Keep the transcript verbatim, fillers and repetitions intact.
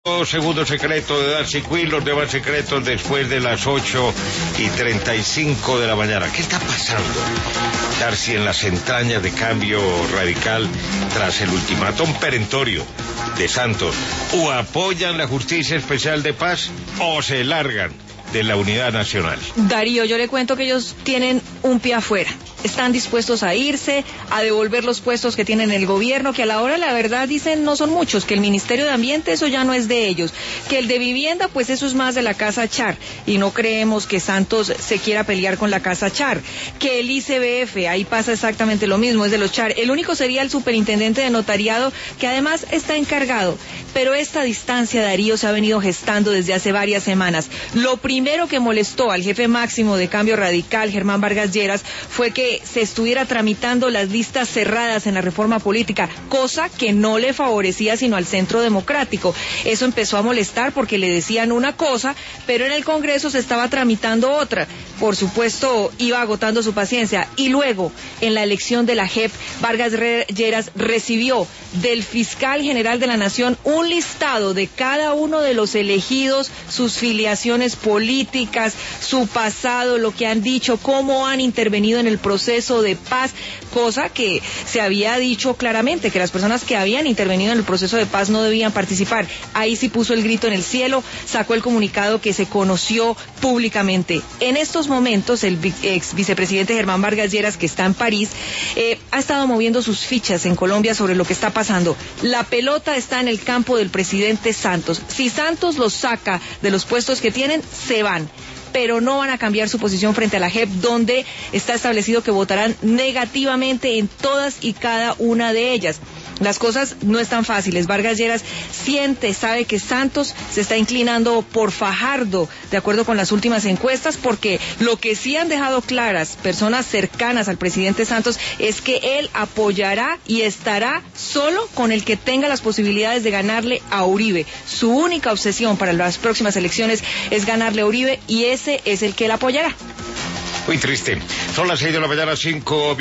Segundo secreto de Darcy Quinn, los demás secretos después de las ocho y treinta y cinco de la mañana. ¿Qué está pasando, Darcy, en las entrañas de Cambio Radical tras el ultimátum perentorio de Santos? ¿O apoyan la Justicia Especial de Paz o se largan de la Unidad Nacional? Darío, yo le cuento que ellos tienen un pie afuera. Están dispuestos a irse, a devolver los puestos que tienen en el gobierno, que a la hora la verdad dicen no son muchos, que el Ministerio de Ambiente eso ya no es de ellos, que el de Vivienda pues eso es más de la Casa Char, y no creemos que Santos se quiera pelear con la Casa Char, que el I C B F, ahí pasa exactamente lo mismo, es de los Char, el único sería el superintendente de notariado, que además está encargado, pero esta distancia, Darío, se ha venido gestando desde hace varias semanas. Lo primero que molestó al jefe máximo de Cambio Radical, Germán Vargas Lleras, fue que se estuviera tramitando las listas cerradas en la reforma política, cosa que no le favorecía sino al Centro Democrático. Eso empezó a molestar porque le decían una cosa, pero en el Congreso se estaba tramitando otra. Por supuesto, iba agotando su paciencia. Y luego, en la elección de la J E P, Vargas Lleras recibió del fiscal general de la Nación un listado de cada uno de los elegidos, sus filiaciones políticas, su pasado, lo que han dicho, cómo han intervenido en el proceso de paz, cosa que se había dicho claramente, que las personas que habían intervenido en el proceso de paz no debían participar. Ahí sí puso el grito en el cielo, sacó el comunicado que se conoció públicamente. En estos momentos, el ex vicepresidente Germán Vargas Lleras, que está en París, eh, ha estado moviendo sus fichas en Colombia sobre lo que está pasando. La pelota está en el campo del presidente Santos. Si Santos los saca de los puestos que tienen, se van, pero no van a cambiar su posición frente a la J E P, donde está establecido que votarán negativamente en todas y cada una de ellas. Las cosas no están fáciles. Vargas Lleras siente, sabe que Santos se está inclinando por Fajardo, de acuerdo con las últimas encuestas, porque lo que sí han dejado claras personas cercanas al presidente Santos es que él apoyará y estará solo con el que tenga las posibilidades de ganarle a Uribe. Su única obsesión para las próximas elecciones es ganarle a Uribe, y ese es el que él apoyará. Muy triste. Son las seis de la mañana, cinco